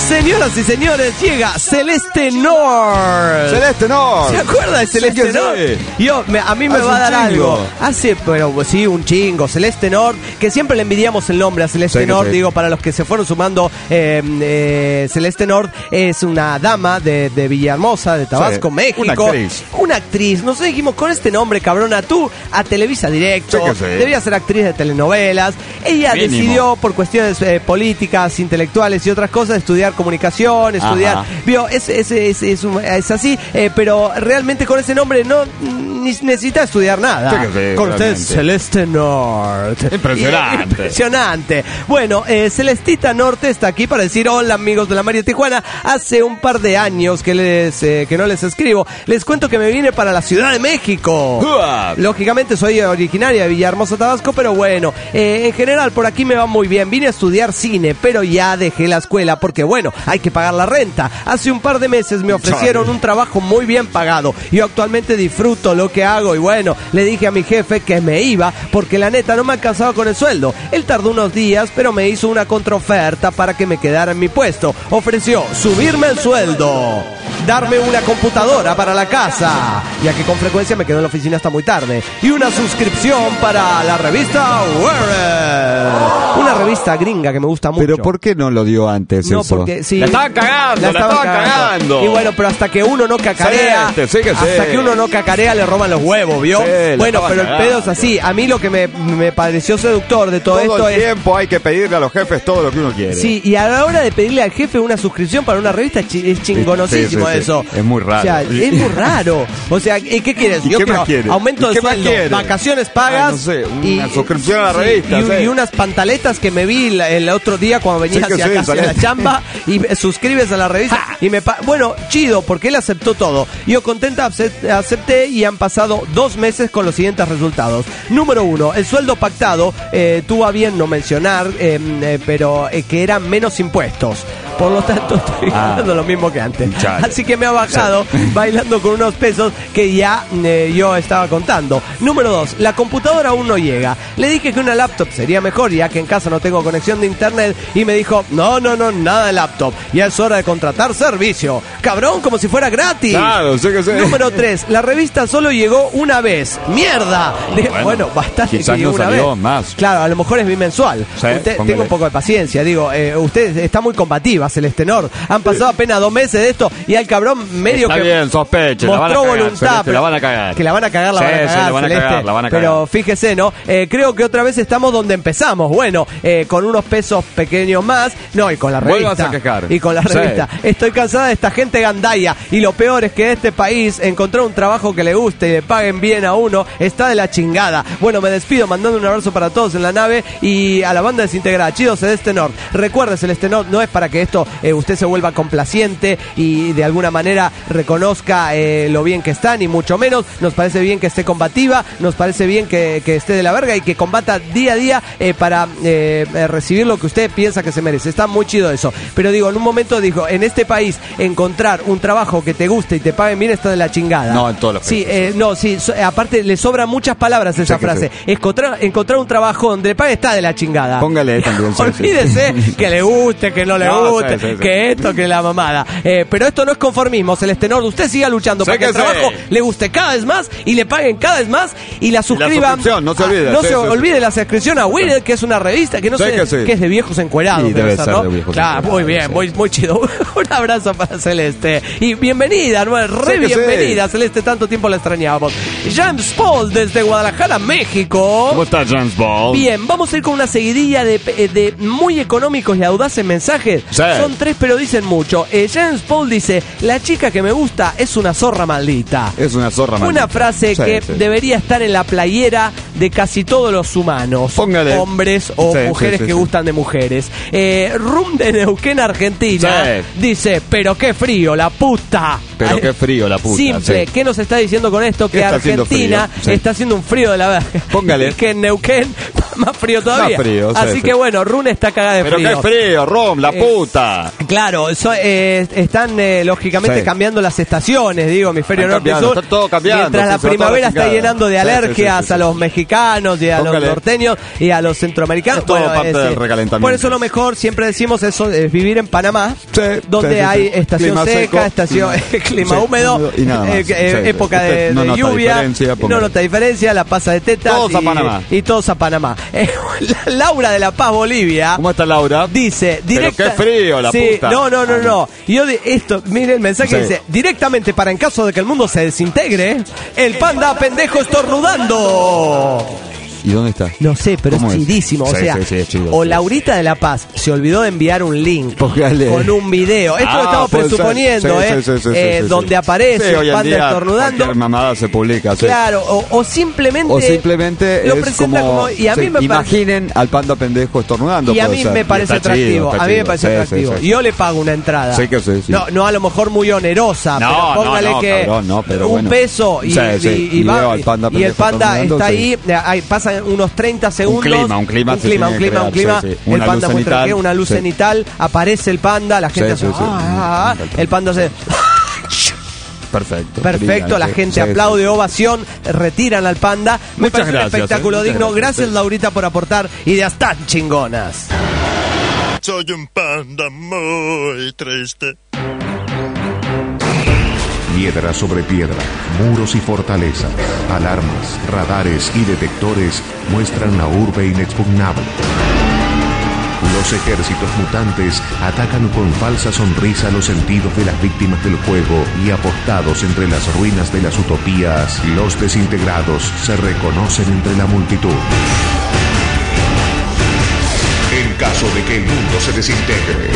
Señoras y señores, llega Celeste North. Celeste North. ¿Se acuerda de Celeste Sí que North? sí. Yo, me- a mí me Hace va a dar un chingo. algo. Hace, pero sí, un chingo. Celeste North, que siempre le envidiamos el nombre a Celeste Sí que North. sí. Digo, para los que se fueron sumando, eh, eh, Celeste North es una dama de, de Villahermosa, de Tabasco, Sí, México. una actriz. Una actriz. Nosotros dijimos, con este nombre, cabrona, tú a Televisa Directo. Sí que sí. Debías ser actriz de telenovelas. Ella Mínimo. decidió, por cuestiones eh, políticas, intelectuales y otras cosas, estudiar comunicación, estudiar. Ajá. Vio, es, es, es, es, un- es así, eh, pero realmente con ese nombre no ni necesita estudiar nada. Sí que sí, con usted, realmente. Celeste North. Impresionante. Y- impresionante. Bueno, eh, Celestita Norte está aquí para decir hola, amigos de la María Tijuana. Hace un par de años que les eh, que no les escribo. Les cuento que me vine para la Ciudad de México. Uah. Lógicamente soy originaria de Villahermosa, Tabasco, pero bueno, eh, en general por aquí me va muy bien. Vine a estudiar cine, pero ya dejé la escuela porque bueno, hay que pagar la renta. Hace un par de meses me ofrecieron Chale. un trabajo muy bien pagado. Yo actualmente disfruto lo que hago y bueno, le dije a mi jefe que me iba porque la neta no me alcanzaba con el sueldo. Él tardó unos días, pero me hizo una contraoferta para que me quedara en mi puesto. Ofreció subirme el sueldo, darme una computadora para la casa, ya que con frecuencia me quedo en la oficina hasta muy tarde, y una suscripción para la revista Warren, una revista gringa que me gusta mucho. Pero ¿por qué no lo dio antes No, eso? porque sí. La estaban cagando, la estaban cagando. Y bueno, pero hasta que uno no cacarea, Celeste, sí que sí. hasta que uno no cacarea le roban los huevos, ¿vio? Sí, la Bueno, estaban pero el cagando. pedo es así. A mí lo que me, me pareció seductor de todo, Todo esto el es... tiempo hay que pedirle a los jefes todo lo que uno quiere. Sí, y a la hora de pedirle al jefe una suscripción para una revista chi- es chingonosísimo Sí, sí, sí. eso. Es muy raro. O sea, es muy raro. O sea, ¿y qué quieres? ¿Y Yo qué quiero más quieres? aumento ¿Y de qué más sueldo, quieres? vacaciones pagas. Ah, no sé, una suscripción a la sí, revista, Y, sí. y unas pantaletas que me vi la- el otro día cuando venía Sí que hacia sí, acá, hacia la Celeste. chamba, y me suscribes a la revista. Y me pa- bueno, chido, porque él aceptó todo. Yo contenta acep- acepté y han pasado dos meses con los siguientes resultados. Número uno, el sueldo pactado, eh, tuvo a bien no mencionar, eh, eh, pero eh, que eran menos impuestos. Por lo tanto, estoy Ah. ganando lo mismo que antes. Chale. Así que me ha bajado bailando con unos pesos que ya eh, yo estaba contando. Número dos, la computadora aún no llega. Le dije que una laptop sería mejor, ya que en casa no tengo conexión de internet, y me dijo, no, no, no, nada de laptop. Ya es hora de contratar servicio. Cabrón, como si fuera gratis. Claro, sí que sí. Número tres, la revista solo llegó una vez. ¡Mierda! Dije, bueno, Bueno, bastante quizás que llegó no una salió vez. más. Claro, a lo mejor es bimensual. Sí, Usted, póngale. tengo un poco de paciencia, digo, eh, usted está muy combativa, Celeste North. Han pasado apenas dos meses de esto y al cabrón medio Está que bien, sospeche, la van a mostró cagar, voluntad. Celeste, pero- la van a cagar. Que la van a cagar, la Sí, van a sí, cagar, la van a Celeste. cagar, la van a cagar. Pero fíjese, ¿no? Eh, creo que otra vez estamos donde empezamos. Bueno, eh, con unos pesos pequeños más. No, y con la revista. Vuelvas a quejar. Y con la Sí. revista. Estoy cansada de esta gente gandaya. Y lo peor es que en este país encontrar un trabajo que le guste y le paguen bien a uno está de la chingada. Bueno, me despido mandando un abrazo para todos en la nave y a la banda desintegrada. Chido, Celeste North. Recuerde, Celeste North, no es para que esto eh, usted se vuelva complaciente y de alguna manera reconozca eh, lo bien que está, ni mucho menos. Nos parece bien que esté combativa, nos parece bien que, que esté de la verga y que combata día a día eh, para eh, eh, recibir lo que usted piensa que se merece. Está muy chido eso. Pero digo, en un momento dijo, en este país encontrar un trabajo que te guste y te paguen bien está de la chingada. No, en todos los Sí, países. eh, no, sí, so- eh, aparte le sobran muchas palabras esa Sí que frase. sí. Encontrar, encontrar un trabajo donde le pague está de la chingada. Póngale también, sí, sí. Olvídese que le guste, que no le No, guste, sí, sí, sí. que esto, que la mamada. Eh, pero esto no es conformismo, Celeste North. Usted siga luchando Sí para que, que el sí. trabajo le guste cada vez más y le paguen cada vez más y la suscriban. suscripción, no se olvide, Ah, no sí, se sí, sí. olvide la suscripción a Wired, que es una revista que no Sí sé, que sí. que es de viejos encuerados. Sí, debe ser ¿no? de viejos Claro, muy encuerados, bien, sí. muy, muy chido. Un abrazo para Celeste. Y bienvenida, ¿no? Re Sí que sí. bienvenida, Celeste, tanto tiempo la extrañábamos. James Paul desde Guadalajara, México. ¿Cómo está James Bond? Bien, vamos a ir con una seguidilla de, de muy económicos y audaces mensajes. Sí. Son tres, pero dicen mucho. Eh, James Paul dice, la chica que me gusta es una zorra maldita. Es una zorra maldita. Una frase Sí, que sí. debería estar en la playera de casi todos los humanos. Póngale. Hombres o Sí, mujeres sí, sí, que sí. gustan de mujeres. Eh, Rum de Neuquén, Argentina. Sí. Dice, pero qué frío, la puta. Pero Ay, qué frío la puta. Simple, sí. ¿qué nos está diciendo con esto? ¿Qué Que está haciendo Argentina frío? Sí. está haciendo un frío de la verga. Póngale. Y que en Neuquén, más frío todavía. Más frío, sí, Así sí. que bueno, Rune está cagada de Pero frío. qué frío, Rom, la Eh, puta. Claro, so- eh, están eh, lógicamente Sí. cambiando las estaciones, digo, hemisferio Están norte y cambiando, sur. está todo cambiando, Mientras sí, la se va primavera toda la está chingada. llenando de Sí, sí, alergias sí, sí, a sí. los mexicanos y a Póngale. los norteños y a los centroamericanos. Es todo parte del recalentamiento. Por eso lo mejor, siempre decimos eso, es vivir en Panamá, Sí, donde sí, sí, hay sí. estación Clima seca, seco, estación clima- clima sí, húmedo, y nada más. eh, eh, Sí, sí. época de, Usted no de nota lluvia, diferencia, no póngale. nota diferencia, la pasa de tetas Todos a y, Panamá. y todos a Panamá. Eh, la- Laura de La Paz, Bolivia. ¿Cómo está Laura? Dice, Pero directa... qué frío, la sí, puta. No, no, no, Ah, no. Y yo de esto, mire el mensaje, Sí. dice, directamente para en caso de que el mundo se desintegre, el panda pendejo estornudando. ¿Y dónde está? No sé, pero es ¿Cómo es? chidísimo. O Sí, sea, sí, sí, es chido, o sí. Laurita de La Paz se olvidó de enviar un link Póngale. con un video. Esto Ah, lo estamos puede ser. presuponiendo, Sí, ¿eh? sí, sí, sí, Eh, sí, sí. donde aparece Sí, hoy el en panda día estornudando. cualquier mamada se publica, sí. Claro, o, o simplemente. O simplemente lo es presenta como, como. Y a sí, mí me parece. imaginen al panda pendejo estornudando. Y a puede mí ser. me parece está atractivo. chido, está a mí me chido. parece Sí, sí, atractivo. sí. Yo le pago una entrada. Sí que sí, sí. No, no a lo mejor muy onerosa, No, pero no, póngale no, que cabrón, no, pero un bueno. peso y, Sí, y- sí, y y va- veo al panda y el pendejo panda estornudando, está sí. ahí, eh, ahí pasan unos treinta segundos. clima, un clima un se clima, tiene un que clima, un crear, clima. sí, sí. El Una panda luz muestra cenital, que una luz sí. cenital, aparece el panda, la gente Sí, hace, sí, sí. ah, ah, ah, el panda hace Perfecto. perfecto, la brillante. gente Sí, aplaude, sí. ovación, retiran al panda. Me Muchas parece gracias, un espectáculo eh, muchas digno. gracias, Gracias, sí. Laurita, por aportar ideas tan chingonas. Soy un panda muy triste. Piedra sobre piedra, muros y fortalezas, alarmas, radares y detectores muestran la urbe inexpugnable. Los ejércitos mutantes atacan con falsa sonrisa los sentidos de las víctimas del juego y apostados entre las ruinas de las utopías, los desintegrados se reconocen entre la multitud. En caso de que el mundo se desintegre.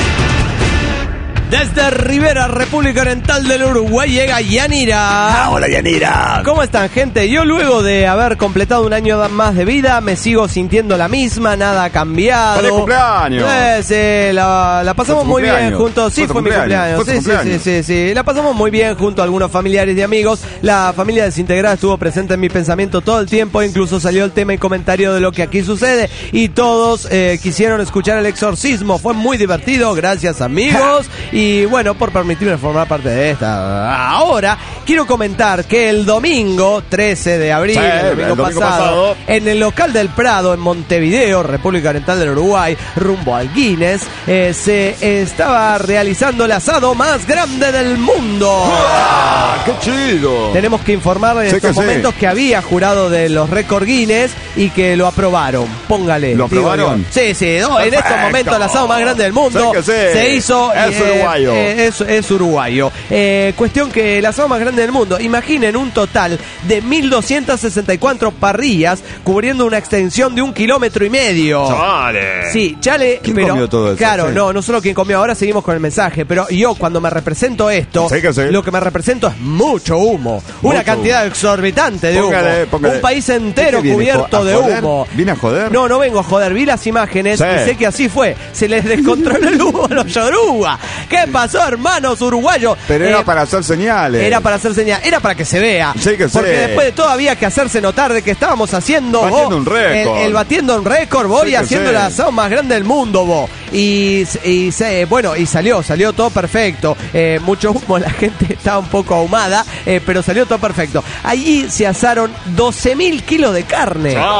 Desde Rivera, República Oriental del Uruguay, llega Yanira. Ah, hola, Yanira. ¿Cómo están, gente? Yo luego de haber completado un año más de vida, me sigo sintiendo la misma, nada ha cambiado. ¡Feliz cumpleaños! Eh, sí, la, la pasamos ¿Fue tu muy bien cumpleaños? juntos. Sí, ¿Fue tu fue mi cumpleaños? cumpleaños. ¿Fue tu Sí, sí, sí, cumpleaños? sí, sí. La pasamos muy bien junto a algunos familiares y amigos. La familia desintegrada estuvo presente en mi pensamiento todo el tiempo. Incluso salió el tema y comentario de lo que aquí sucede. Y todos eh, quisieron escuchar el exorcismo. Fue muy divertido. Gracias, amigos. Y bueno, por permitirme formar parte de esta. Ahora, quiero comentar que el domingo trece de abril, Sí, el domingo, el domingo pasado, pasado, en el local del Prado, en Montevideo, República Oriental del Uruguay, rumbo al Guinness, eh, se estaba realizando el asado más grande del mundo. ¡Ah, qué chido! Tenemos que informar en Sí estos que sí. momentos que había jurado de los récord Guinness y que lo aprobaron. Póngale. ¿Lo digo aprobaron? yo. Sí, sí. No, en Perfecto. estos momentos el asado más grande del mundo Sí que sí. se hizo. Es eh, uruguayo. eh, es, es uruguayo. Eh, cuestión que el asado más grande del mundo. Imaginen un total de mil doscientas sesenta y cuatro parrillas cubriendo una extensión de un kilómetro y medio. ¡Chale! Sí, chale, ¿Quién pero comió todo eso? claro, Sí. no, no solo quien comió, ahora seguimos con el mensaje, pero yo cuando me represento esto, Sí que sí. lo que me represento es mucho humo, una Mucho cantidad humo. exorbitante de Póngale, humo, póngale. un país entero ¿Qué viene, cubierto a de joder? humo. ¿Viene a joder? No, no vengo a joder, vi las imágenes Sí. y sé que así fue, se les descontroló el humo a los yoruba. ¿Qué pasó, hermanos uruguayos? Pero era Eh, para hacer señales. Era para hacer señal, era para que se vea. Sí que sí. Porque después de todo había que hacerse notar de que estábamos haciendo Batiendo vos, un récord. El, el batiendo un récord, vos, Sí y que haciendo sí. el asado más grande del mundo, vos. Y, y se- bueno, y salió, salió todo perfecto. Eh, mucho humo, la gente estaba un poco ahumada, eh, pero salió todo perfecto. Allí se asaron doce mil kilos de carne. ¡Chale!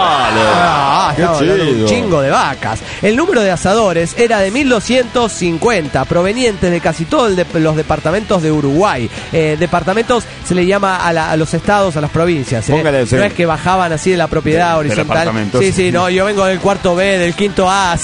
Ah, ¡Qué estamos hablando de un chido! chingo de vacas. El número de asadores era de mil doscientos cincuenta, provenientes de casi todos los departamentos de Uruguay. Eh, departamentos se le llama a, la- a los estados, a las provincias. ¿eh? Póngale, sí. No es que bajaban así de la propiedad De- horizontal. departamentos. Sí, sí, no, yo vengo del cuarto B, del quinto A,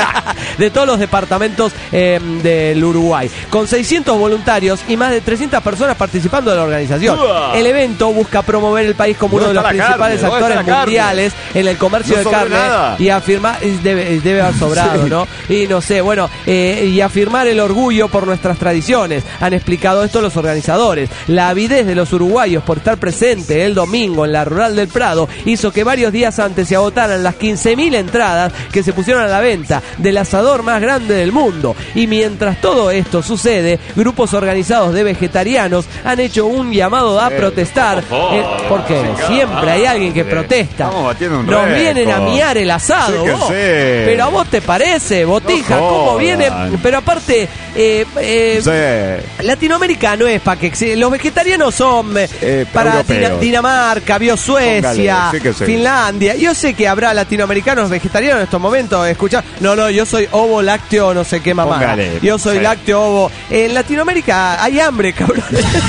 de todos los departamentos eh, del Uruguay. Con seiscientos voluntarios y más de trescientas personas participando de la organización. ¡Uah! El evento busca promover el país como uno de ¿Dónde los está la principales carne? ¿Dónde actores está la carne? mundiales en el comercio No de sobró carne nada. y afirmar, debe, debe haber sobrado, Sí. ¿no? Y no sé, bueno, eh, y afirmar el orgullo por nuestras tradiciones. Han explicado esto los organizadores. La avidez de los uruguayos por estar presente el domingo en la Rural del Prado hizo que varios días antes se agotaran las quince mil entradas que se pusieron a la venta del asador más grande del mundo. Y mientras todo esto sucede, grupos organizados de vegetarianos han hecho un llamado a Eh, protestar. por favor, eh, porque chingada siempre hay alguien que madre. protesta. Estamos batiendo un Nos récord. vienen a miar pagar el asado, Sí que vos. sí. Pero a vos te parece, Botija, No cómo jodan. viene. Pero aparte, eh, eh, Sí. Latinoamérica no es para que exi- los vegetarianos son eh, Eh, para europeos. Dina- Dinamarca, vio Suecia, Póngale, sí que sí. Finlandia. Yo sé que habrá latinoamericanos vegetarianos en estos momentos. Escuchar, no, no, yo soy ovo lácteo, no sé qué mamá. Póngale, Yo soy sí. lácteo ovo. En Latinoamérica hay hambre, cabrón.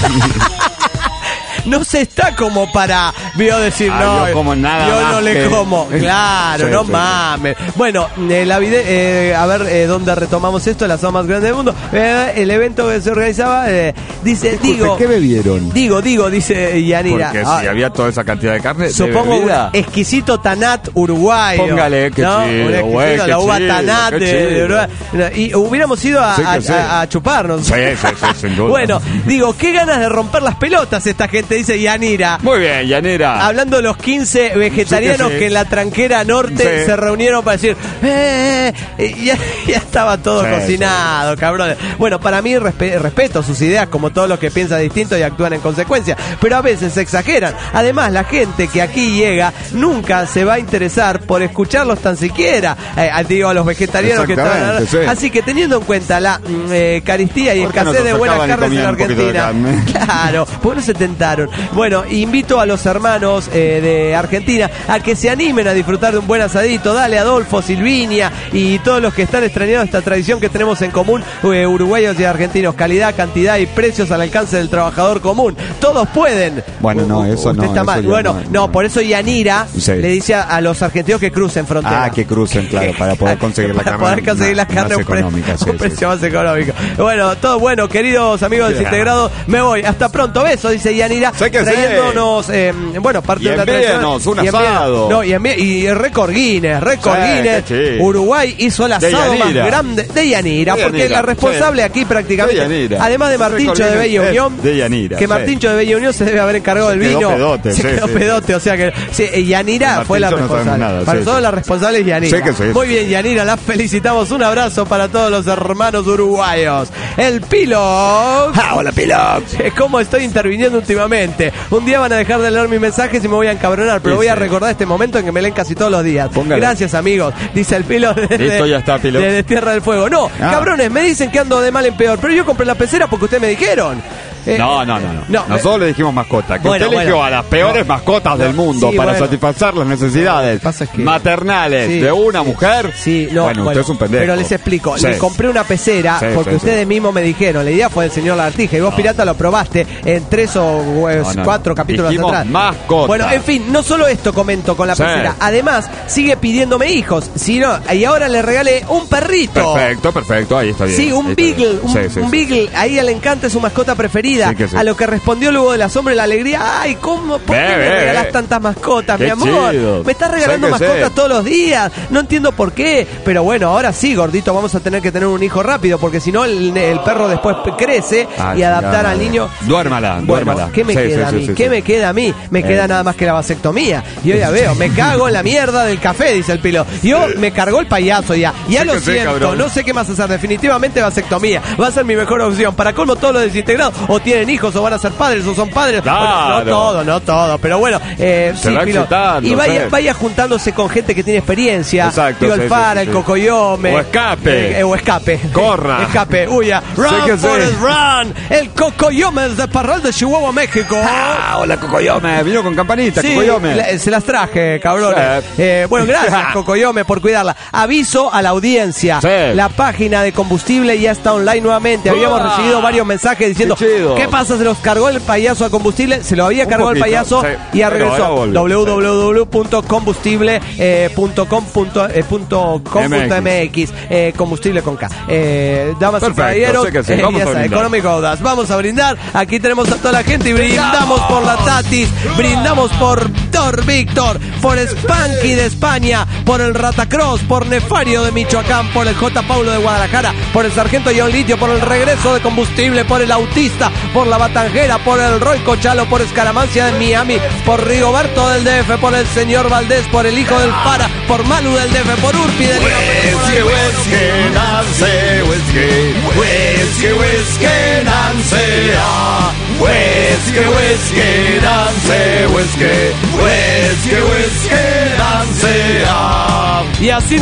No se está como para, vio decir, Ah, no, yo como nada yo más no le que- como. Claro, Sí, no sí, mames. Bueno, eh, la vide- eh, a ver eh, dónde retomamos esto, la zona más grande del mundo. Eh, el evento que se organizaba, eh, dice, Disculpe, digo, ¿qué bebieron? digo, digo, dice Yanira. Porque Ah, si había toda esa cantidad de carne, Supongo de un bebida. exquisito Tanat uruguayo. Póngale, qué ¿no? chido, Un exquisito, güey, qué la uva chido, Tanat qué de, de chido. Uruguay. Y hubiéramos ido a, Sí que a- sí. a- a chuparnos. Sí, sí, sí, sin duda. Bueno, digo, qué ganas de romper las pelotas esta gente, dice Yanira. Muy bien, Yanira. Hablando de los quince vegetarianos Sí que sí. que en la tranquera norte Sí. se reunieron para decir, eh, eh, ya, ya estaba todo Sí, cocinado, cabrón. Bueno, para mí respe- respeto sus ideas como todos los que piensan distinto y actúan en consecuencia, pero a veces se exageran. Además, la gente que aquí llega nunca se va a interesar por escucharlos tan siquiera, eh, digo, a los vegetarianos que estaban. Exactamente, sí. Así que teniendo en cuenta la mm, eh, carestía y ¿Por qué no escasez se de buenas sacaban y carnes en comían un poquito de Argentina, carne? claro, pues no se tentaron. Bueno, invito a los hermanos eh, de Argentina a que se animen a disfrutar de un buen asadito. Dale, Adolfo, Silvinia y todos los que están extrañando esta tradición que tenemos en común, eh, uruguayos y argentinos. Calidad, cantidad y precios al alcance del trabajador común. Todos pueden. Bueno, no, eso Usted no, está eso mal. ya Bueno, no, no, no. por eso Yanira Sí. le dice a, a los argentinos que crucen frontera. Ah, que crucen, claro, para poder conseguir la Para carne poder conseguir la más- carne a más un pre- económica, a sí, un sí, precio sí. más económico. Bueno, todo bueno, queridos amigos del Yeah. Integrado, me voy. Hasta pronto, beso, dice Yanira, Sé que sí. trayéndonos, eh, bueno, parte Y de la envíenos un y envíenos- asado. No, y, envíe- y récord Guinness, récord Sí, Guinness. qué chido. Uruguay hizo el De asado más Yanira. grande de Yanira, De porque Yanira, la responsable sí. aquí prácticamente, De Yanira. además de Martincho Récord de Bella Guinness es Unión, de Yanira, que sí. Martincho de Bella Unión se debe haber encargado Se del quedó vino. pedote, se sí, quedó sí, pedote, o sea que sí, eh, Yanira De fue la Martincho no sabemos responsable. nada, Para sí, todos sí. la responsable es Yanira. Sí que sí. Muy bien, Yanira, la felicitamos. Un abrazo para todos los hermanos uruguayos. El Pilo. Ah, hola, Pilo. ¿Cómo estoy interviniendo últimamente? Un día van a dejar de leer mis mensajes y me voy a encabronar, pero Sí, voy a sí. recordar este momento en que me leen casi todos los días. Póngale. Gracias, amigos. Dice el Pilo de, Listo, ya está, Pilo. de- de Tierra del Fuego. No, Ah. cabrones, me dicen que ando de mal en peor, pero yo compré la pecera porque ustedes me dijeron. Eh, No, no, no, no. no, Nosotros le dijimos mascota. Que Bueno, usted eligió bueno. a las peores No. mascotas No. del mundo Sí, para bueno. satisfacer las necesidades Lo que pasa es que- maternales Sí, de una sí, mujer. Sí, no, bueno, usted es un pendejo. Pero les explico. Sí. Le compré una pecera Sí, porque sí, ustedes sí. mismos me dijeron. La idea fue del señor Lagartija y vos, Pirata, lo probaste en tres o eh, No, no, cuatro no. capítulos Dijimos atrás. mascota. Bueno, en fin, no solo esto comento con la Sí. pecera. Además, sigue pidiéndome hijos. Sino, y ahora le regalé un perrito. Perfecto, perfecto. Ahí está bien. Sí, un Ahí está bien. beagle, un, Sí, sí, un sí. beagle. Ahí le encanta, es su mascota preferida. Sí que sí. A lo que respondió luego de la sombra y la alegría. Ay, ¿cómo? ¿Por Ve, qué me ve, regalás ve. tantas mascotas, Qué mi amor? chido. Me estás regalando Sí que mascotas sí. todos los días. No entiendo por qué. Pero bueno, ahora sí, gordito, vamos a tener que tener un hijo rápido, porque si no, el, el perro después crece Ay, y adaptar ya. al niño. Duérmala, Bueno, duérmala. ¿qué me Sí, queda sí, a sí, mí? sí, ¿Qué sí. me queda a mí? Me Eh. queda nada más que la vasectomía. Yo ya veo, me cago en la mierda del café, dice el Pilo. Yo me cargó el payaso ya. Ya Sí lo que sí, siento, cabrón. no sé qué más hacer. Definitivamente vasectomía. Va a ser mi mejor opción. Para colmo, todos los desintegrados o tienen hijos o van a ser padres o son padres. Claro. Bueno, no todo, no todo. Pero bueno, eh, Se sí, va Pilo. excitando, Y vaya, sí. vaya juntándose con gente que tiene experiencia. Exacto, Digo, el sí, Fara, sí, el sí. Cocoyome. O escape. Eh, o escape. Corra. Escape. Huya. Run, Sí que sí. Forrest, run. El Cocoyome de Parral de Chihuahua, México. Ah, hola, Cocoyome. Vino con campanita, Sí, Cocoyome. la- se las traje, cabrón. Sí. Eh, bueno, gracias, Cocoyome, por cuidarla. Aviso a la audiencia. Sí. La página de combustible ya está online nuevamente. Habíamos ¡Uah! recibido varios mensajes diciendo, ¡Qué chido! ¿qué pasa? Se los cargó el payaso a combustible. Se lo había Un cargado el poquito, payaso sí. y ya Pero regresó. ahora volvió, w w w punto combustible punto com punto m x eh, combustible con K. Eh, damas Perfecto, y caballeros, sé que sí. eh, Vamos ya a está, brindar. Económico Audaz. Vamos a brindar. Aquí tenemos a toda la gente y brindamos por la Tatis, brindamos por Thor Víctor, por Spanky de España, por el Ratacross, por Nefario de Michoacán, por el J. Paulo de Guadalajara, por el Sargento John Litio, por el regreso de combustible, por el Autista, por la Batanjera, por el Roy Cochalo, por Escaramancia de Miami, por Rigoberto del D F, por el señor Valdés, por el hijo del Para, por Malu del D F, por Urpi del Whisky, whisky, Nancy, whisky, whisky, whisky, Nancy, ah. Whisky, whisky, Nancy, whisky, whisky, whisky, Nancy, ah. Y así